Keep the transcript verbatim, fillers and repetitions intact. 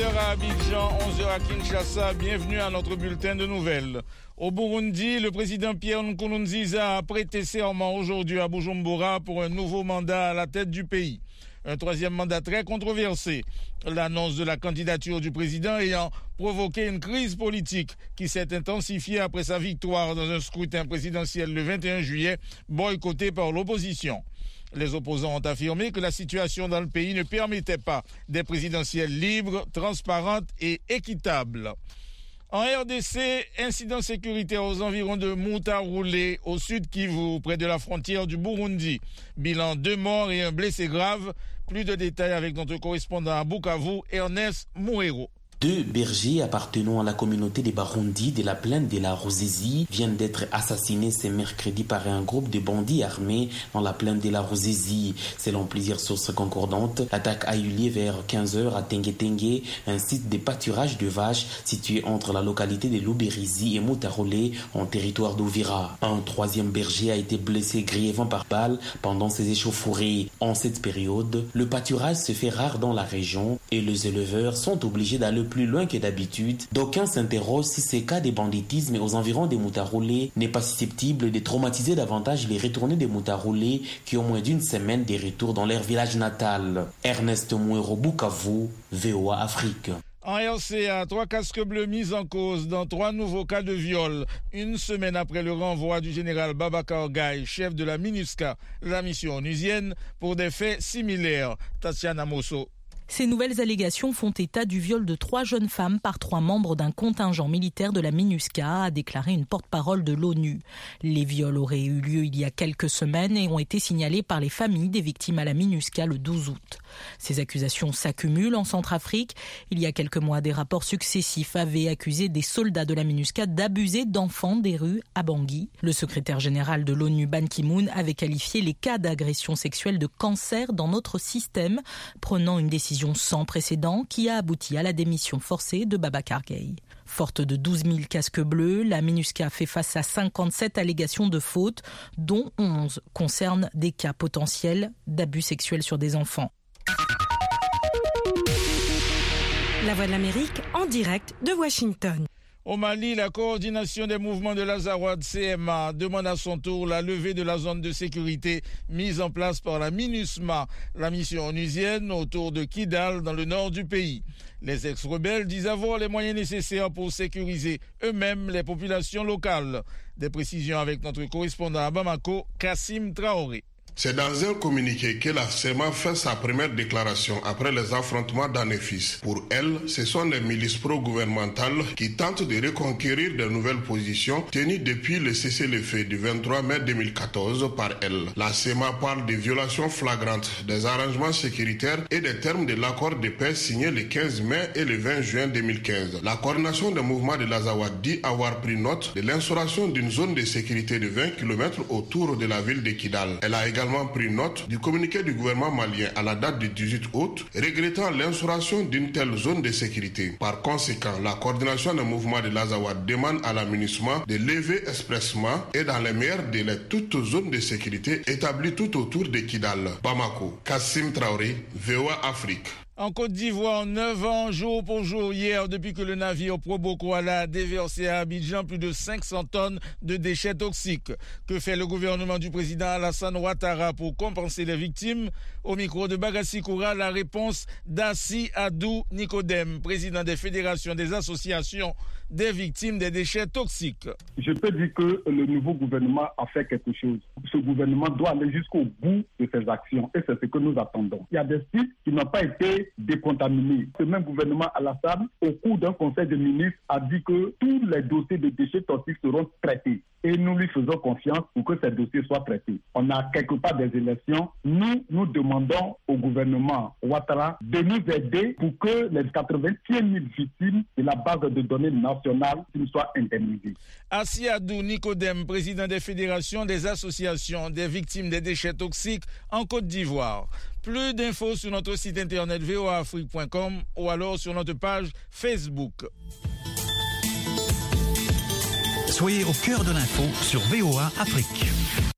heures à Abidjan, onze heures à Kinshasa. Bienvenue à notre bulletin de nouvelles. Au Burundi, le président Pierre Nkurunziza a prêté serment aujourd'hui à Bujumbura pour un nouveau mandat à la tête du pays. Un troisième mandat très controversé. L'annonce de la candidature du président ayant provoqué une crise politique qui s'est intensifiée après sa victoire dans un scrutin présidentiel le vingt et un juillet, boycotté par l'opposition. Les opposants ont affirmé que la situation dans le pays ne permettait pas des présidentielles libres, transparentes et équitables. En R D C, incident sécuritaire aux environs de Mutaroulé, au sud Kivu, près de la frontière du Burundi. Bilan deux morts et un blessé grave. Plus de détails avec notre correspondant à Bukavu, Ernest Mouero. Deux bergers appartenant à la communauté des Barundi de la plaine de la Ruzizi viennent d'être assassinés ce mercredi par un groupe de bandits armés dans la plaine de la Ruzizi. Selon plusieurs sources concordantes, l'attaque a eu lieu vers quinze heures à Tengue-Tengue, un site de pâturage de vaches situé entre la localité de Luberizi et Mutaroulé en territoire d'Ouvira. Un troisième berger a été blessé grièvement par balle pendant ces échauffourées. En cette période, le pâturage se fait rare dans la région et les éleveurs sont obligés d'aller plus loin que d'habitude. D'aucuns s'interrogent si ce cas de banditisme aux environs de Mutaroulé n'est pas susceptible de traumatiser davantage les retournés de Mutaroulé qui ont moins d'une semaine de retour dans leur village natal. Ernest Mouero, Bukavu, V O A Afrique. En R C A, trois casques bleus mis en cause dans trois nouveaux cas de viol, une semaine après le renvoi du général Babacar Gaye, chef de la MINUSCA, la mission onusienne, pour des faits similaires. Tatiana Mosso. Ces nouvelles allégations font état du viol de trois jeunes femmes par trois membres d'un contingent militaire de la MINUSCA, a déclaré une porte-parole de l'ONU. Les viols auraient eu lieu il y a quelques semaines et ont été signalés par les familles des victimes à la MINUSCA le douze août. Ces accusations s'accumulent en Centrafrique. Il y a quelques mois, des rapports successifs avaient accusé des soldats de la MINUSCA d'abuser d'enfants des rues à Bangui. Le secrétaire général de l'ONU, Ban Ki-moon, avait qualifié les cas d'agression sexuelle de cancer dans notre système, prenant une décision sans précédent qui a abouti à la démission forcée de Babacar Gaye. Forte de douze mille casques bleus, la MINUSCA fait face à cinquante-sept allégations de fautes, dont onze concernent des cas potentiels d'abus sexuels sur des enfants. La Voix de l'Amérique en direct de Washington. Au Mali, la coordination des mouvements de l'Azawad C M A demande à son tour la levée de la zone de sécurité mise en place par la MINUSMA, la mission onusienne, autour de Kidal, dans le nord du pays. Les ex-rebelles disent avoir les moyens nécessaires pour sécuriser eux-mêmes les populations locales. Des précisions avec notre correspondant à Bamako, Kassim Traoré. C'est dans un communiqué que la C E M A fait sa première déclaration après les affrontements d'Anefis. Pour elle, ce sont les milices pro-gouvernementales qui tentent de reconquérir de nouvelles positions tenues depuis le cessez-le-feu du vingt-trois mai deux mille quatorze par elle. La C E M A parle de violations flagrantes des arrangements sécuritaires et des termes de l'accord de paix signé le quinze mai et le vingt juin deux mille quinze. La coordination des mouvements de l'Azawad dit avoir pris note de l'instauration d'une zone de sécurité de vingt kilomètres autour de la ville de Kidal. Elle a également pris note du communiqué du gouvernement malien à la date du dix-huit août, regrettant l'instauration d'une telle zone de sécurité. Par conséquent, la coordination des mouvements de l'Azawad demande à la MINUSMA de lever expressément et dans les meilleurs délais toute zone de sécurité établie tout autour de Kidal. Bamako, Kassim Traoré, V O A Afrique. En Côte d'Ivoire, neuf ans, jour pour jour, hier, depuis que le navire Probo Koala a déversé à Abidjan plus de cinq cents tonnes de déchets toxiques. Que fait le gouvernement du président Alassane Ouattara pour compenser les victimes? Au micro de Bagassi Koura, la réponse d'Assi Adou Nicodème, président des fédérations des associations des victimes des déchets toxiques. Je peux dire que le nouveau gouvernement a fait quelque chose. Ce gouvernement doit aller jusqu'au bout de ses actions et c'est ce que nous attendons. Il y a des sites qui n'ont pas été décontaminés. Ce même gouvernement Alassane, au cours d'un conseil de ministres, a dit que tous les dossiers de déchets toxiques seront traités. Et nous lui faisons confiance pour que ces dossiers soient traités. On a quelque part des élections. Nous, nous demandons au gouvernement Ouattara de nous aider pour que les quatre-vingt-un mille victimes de la base de données nationale soient indemnisées. Assiadou Nicodème, président des fédérations des associations des victimes des déchets toxiques en Côte d'Ivoire. Plus d'infos sur notre site internet v o a afrique point com ou alors sur notre page Facebook. Soyez au cœur de l'info sur V O A Afrique.